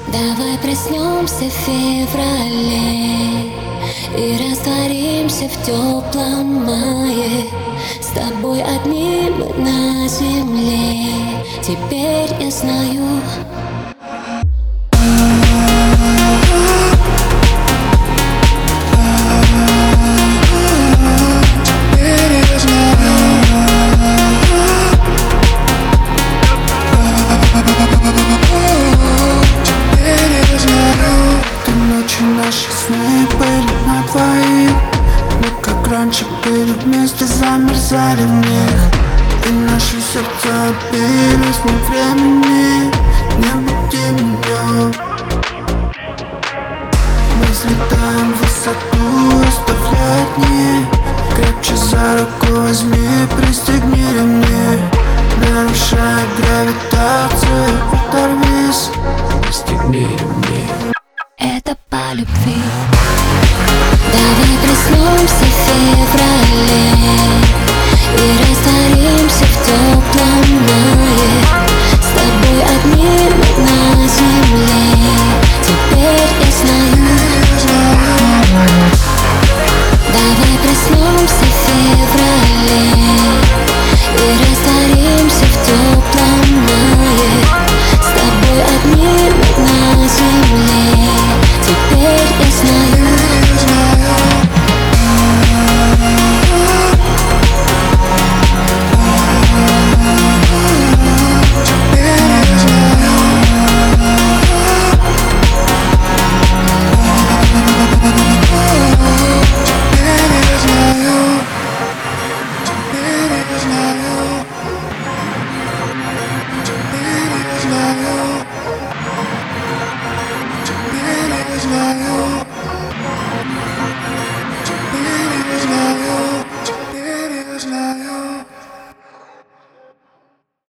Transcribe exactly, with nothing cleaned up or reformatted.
Давай проснемся в феврале и растворимся в теплом мае. С тобой одни мы на земле. Теперь я знаю. Наши сны были на двоих. Мы как раньше были вместе, замерзали в них. И наши сердца бились не времени. Не буди меня. Мы взлетаем в высоту, оставляя дни. Крепче за руку возьми, пристегни ремни. Нарушая гравитацию, оторвись. Пристегни ремни. Это по любви. Давай проснемся в феврале и растворимся в теплом мае. С тобой одни мы на земле. Теперь я знаю. Давай проснемся в феврале и растворимся в теплом мае. С тобой одни мы на земле. Теперь я знаю. Знаю.